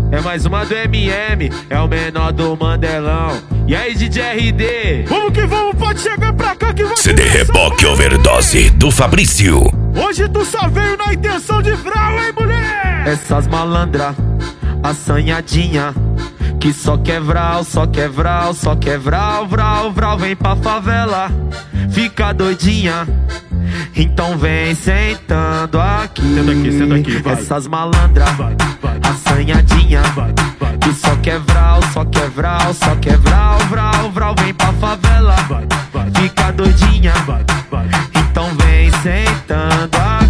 É mais uma do MM, é o menor do Mandelão. E aí, DJ RD? Vamos que vamos, pode chegar pra cá que vai CD Reboque Overdose do Fabrício. Hoje tu só veio na intenção de vral, hein, mulher? Essas malandra, assanhadinha, que só quer vral, só quer vral, só quer vral, vral, vral. Vem pra favela, fica doidinha, então vem sentando aqui. Senta aqui, vai. Essas malandra, assanhadinha, que só quer vral, só quer vral, só quer vral, vral, vral. Vem pra favela, fica doidinha, então vem sentando aqui.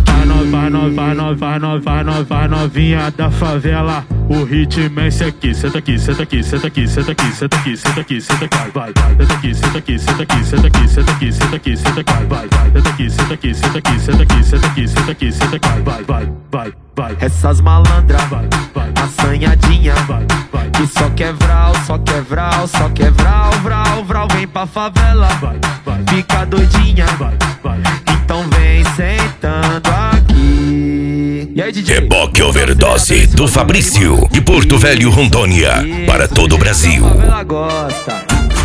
Vai novinha da favela. O ritmo é esse aqui. Senta aqui, senta aqui, senta aqui, senta aqui, senta aqui, senta aqui, senta aqui, vai. Senta aqui, senta aqui, senta aqui, senta aqui, senta aqui, senta aqui, senta aqui, vai. Senta aqui, senta aqui, senta aqui, senta aqui, senta aqui, senta aqui, senta aqui, vai. Essas malandra, assanhadinha, que só quer vral, só quer vral, só quer vral, vral, vral. Vem pra favela, fica doidinha, então vem sentando aqui. E aí, DJ? Reboque Overdose do Fabrício, de Porto Velho, Rondônia, para todo o Brasil. Ela gosta.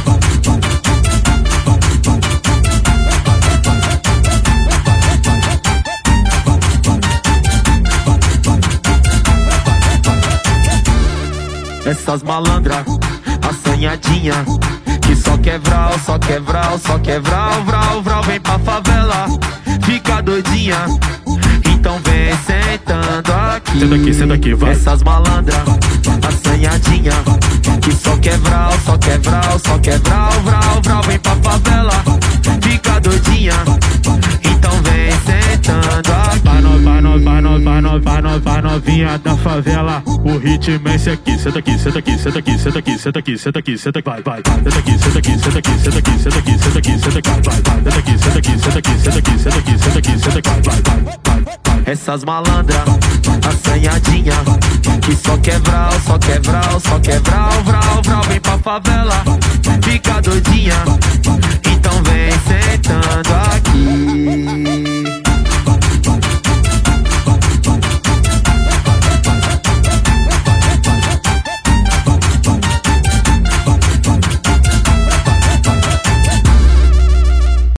Essas malandra, assanhadinha, que só quer vral, só quer vral, só quer vral, vral, vral. Vem pra favela, fica doidinha, então vem sentando aqui. Senta aqui, vai. Essas malandra, assanhadinha, que só quer vral, só quer vral, só quer vral, vral, vral. Vem pra favela, fica doidinha, então vem sentando aqui. Vai novinha da favela. O ritmo é esse aqui. Senta aqui, senta aqui, senta aqui, senta aqui, senta aqui, senta aqui, senta aqui, vai. Senta aqui, senta aqui, senta aqui, senta aqui, senta aqui, senta aqui, senta aqui, vai. Senta aqui, senta aqui, senta aqui, senta aqui, senta aqui, senta aqui, senta aqui, vai. Essas malandra, assanhadinha, que só quer vral, só quer vral, só quer vral, vral, vral. Vem pra favela, fica doidinha, então vem sentando aqui.